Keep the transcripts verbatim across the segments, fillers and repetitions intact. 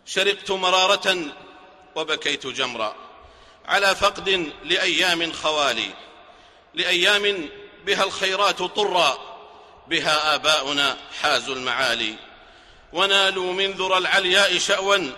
شرقت مرارة وبكيت جمرا على فقد لأيام خوالي، لأيام بها الخيرات طرا، بها آباؤنا حازوا المعالي، ونالوا من ذرى العلياء شأوا،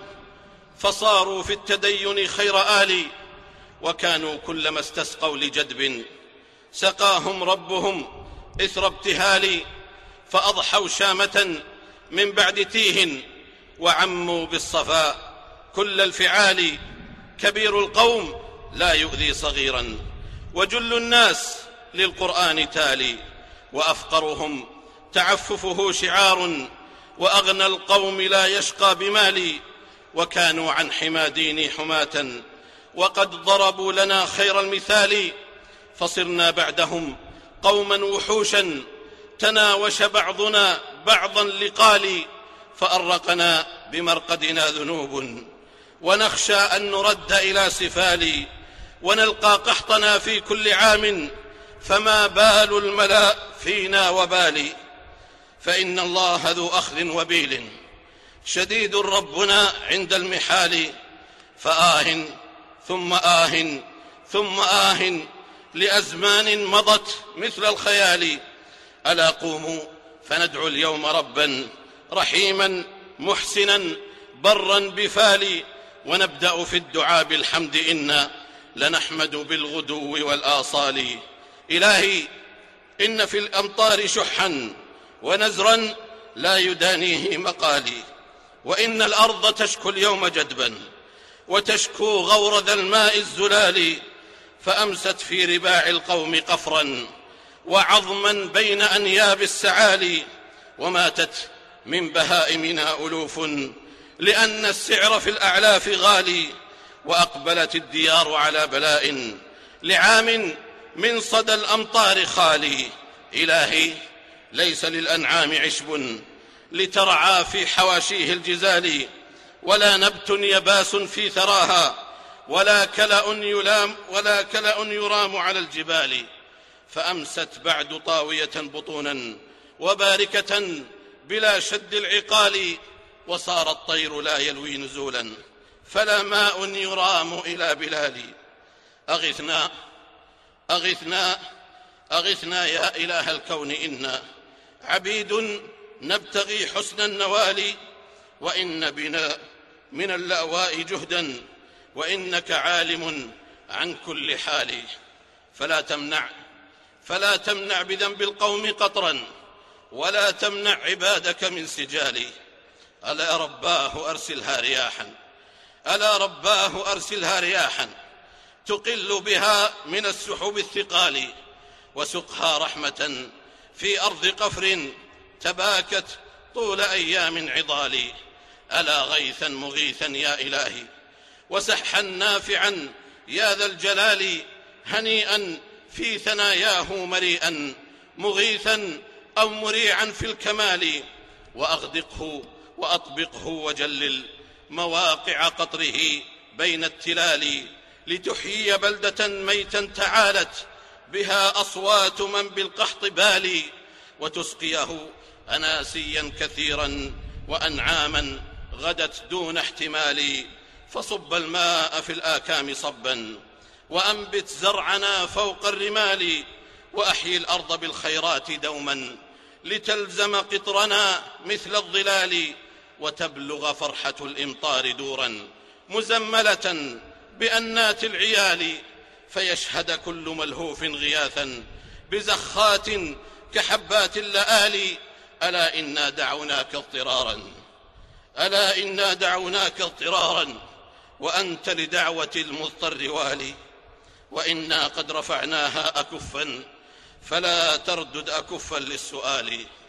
فصاروا في التدين خير آلي، وكانوا كلما استسقوا لجدب سقاهم ربهم إثر ابتهال، فأضحوا شامة من بعد تيه، وعموا بالصفاء كل الفعال. كبير القوم لا يؤذي صغيرا، وجل الناس للقرآن تالي، وأفقرهم تعففه شعار، وأغنى القوم لا يشقى بمالي، وكانوا عن حمى ديني حماة، وقد ضربوا لنا خير المثال، فصرنا بعدهم قوما وحوشا، تناوش بعضنا بعضا لقالي، فأرقنا بمرقدنا ذنوب، ونخشى أن نرد إلى سفالي، ونلقى قحطنا في كل عام، فما بال الملاء فينا وبالي، فإن الله ذو أخذ وبيل شديد ربنا عند المحال، فآه ثم آه ثم آه لأزمان مضت مثل الخيال. ألا قوموا فندعو اليوم ربا رحيما محسنا برا بفالي، ونبدأ في الدعاء بالحمد إنا لنحمد بالغدو والآصال. إلهي إن في الأمطار شحا ونزرا لا يدانيه مقالي، وإن الأرض تشكو اليوم جدبا وتشكو غور ذا الماء الزلال، فأمست في رباع القوم قفرا وعظما بين أنياب السعالي، وماتت من بهائمنا ألوف لأن السعر في الأعلاف غالي، وأقبلت الديار على بلاء لعام من صدى الأمطار خالي. إلهي ليس للأنعام عشب لترعى في حواشيه الجزال، ولا نبت يباس في ثراها، ولا كلأ يلام ولا كلأ يرام على الجبال، فأمست بعد طاوية بطونا وباركة بلا شد العقال، وصار الطير لا يلوي نزولا فلا ماء يرام إلى بلالي. أغثنا أغثنا أغثنا يا إله الكون، إنا عبيد نبتغي حسن النوال، وإن بنا من اللأواء جهدا، وإنك عالم عن كل حال، فلا تمنع فلا تمنع بذنب القوم قطرا، ولا تمنع عبادك من سجالي. ألا رباه أرسلها رياحا ألا رباه أرسلها رياحا تقل بها من السحب الثقال، وسقها رحمة في أرض قفر تباكت طول أيام عضال. ألا غيثا مغيثا يا إلهي، وسحا نافعا يا ذا الجلال، هنيئا في ثناياه مريئا، مغيثا أو مريعا في الكمال، وأغدقه وأطبقه وجلل مواقع قطره بين التلال، لتحيي بلدة ميتا تعالت بها أصوات من بالقحط بالي، وتسقيه أناسيا كثيرا وأنعاما غدت دون احتمال، فصب الماء في الآكام صبا، وأنبت زرعنا فوق الرمال، وأحيي الأرض بالخيرات دوما لتلزم قطرنا مثل الظلال، وتبلغ فرحة الإمطار دورا مزملة بأنات العيال، فيشهد كل ملهوف غياثا بزخات كحبات اللآلي. ألا إنا دعوناك اضطرارا ألا إنا دعوناك اضطرارا وأنت لدعوة المضطر والي، وإنا قد رفعناها أكفا فلا تردد أكفا للسؤال.